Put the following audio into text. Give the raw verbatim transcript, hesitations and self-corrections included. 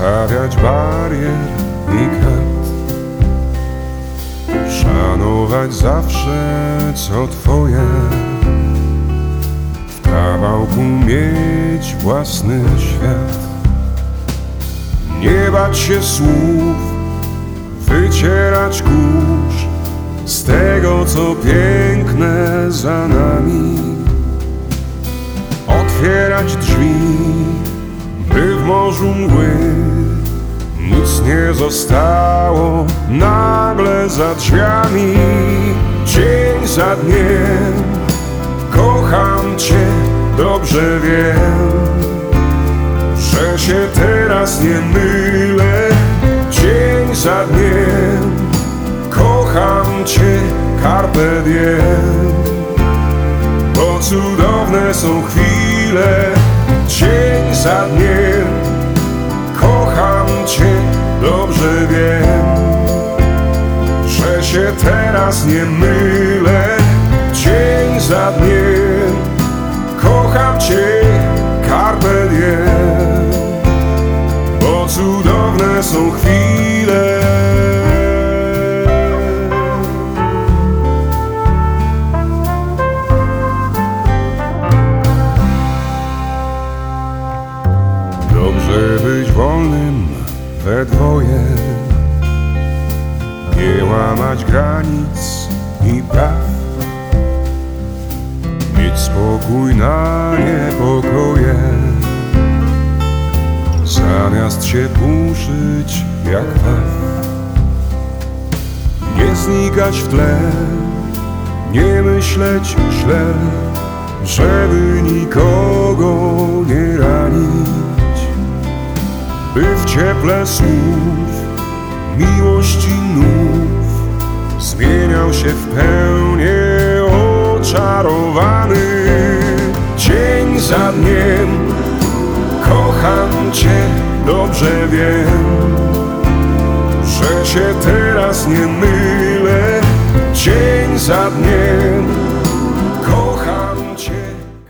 stawiać barier i kart, szanować zawsze co twoje, w kawałku mieć własny świat, nie bać się słów, wycierać kurz z tego co piękne za nami, otwierać drzwi, by w morzu mgły nic nie zostało nagle za drzwiami. Dzień za dniem kocham cię, dobrze wiem, że się teraz nie mylę. Dzień za dniem kocham cię, carpe diem, bo cudowne są chwile. Dzień za dniem kocham cię, dobrze wiem, że się teraz nie mylę. Dzień za dniem kocham cię, carpe diem, bo cudowne są chwile. Dobrze być wolnym we dwoje, nie łamać granic i praw, mieć spokój na niepokoje, zamiast się puszyć jak lew. Nie znikać w tle, nie myśleć źle, żeby nikogo nie ranić, by w cieple słów miłości nów zmieniał się w pełnię oczarowany. Dzień za dniem kocham cię, dobrze wiem, że się teraz nie mylę. Dzień za dniem